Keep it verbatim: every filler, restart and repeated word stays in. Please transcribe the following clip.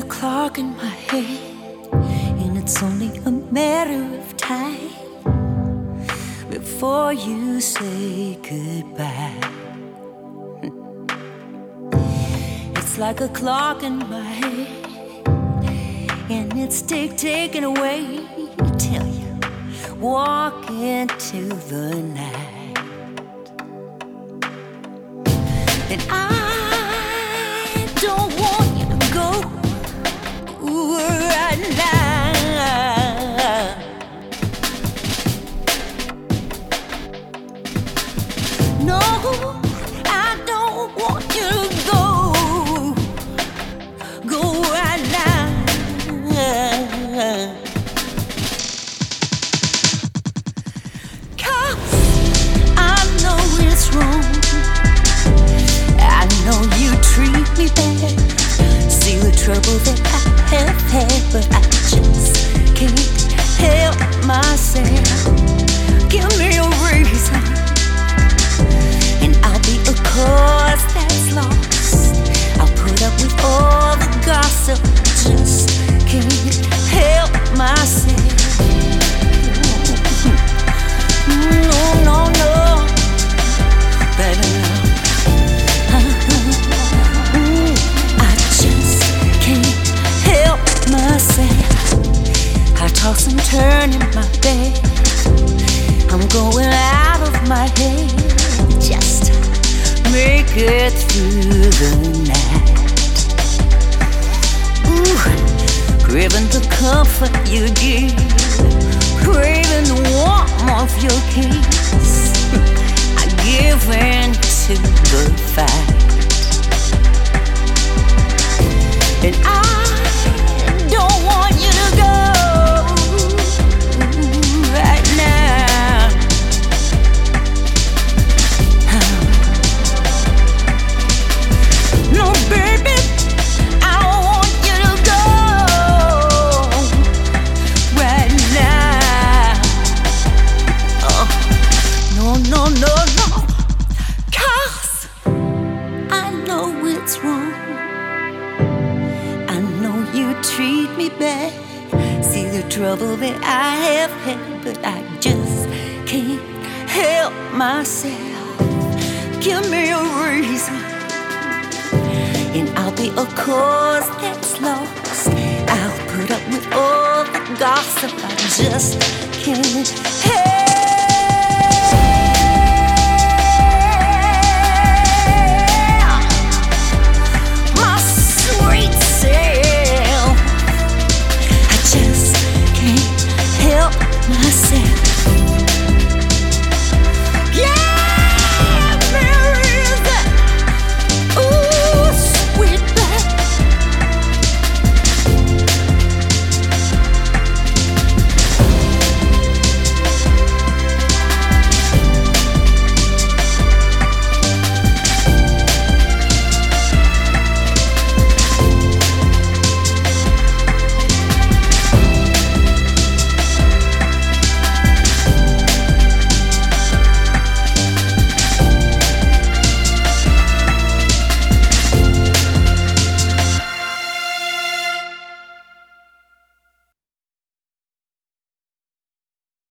the clock in my head, and it's only a matter of time before you say goodbye. It's like a clock in my head, and it's tick ticking away till you walk into the night. And I don't want you to go right now. No, I don't want you to go, go right now. 'Cause I know it's wrong. I know you treat me bad. See the trouble that I have had, but I just can't help myself. Give me a reason, and I'll be a cause that's lost. I'll put up with all the gossip, just can't help myself. No, no, no, baby, no. I toss and turn in my bed. I'm going out of my head just to make it through the night. Ooh, craving the comfort you give, craving the warmth of your kiss. I give in to the fight, and I don't want you to go right now. No, baby, I want you to go right now. Oh, no, no, no, no. 'Cause I know it's wrong. You treat me bad. See the trouble that I have had, but I just can't help myself. Give me a reason, and I'll be a cause that's lost. I'll put up with all the gossip. I just can't help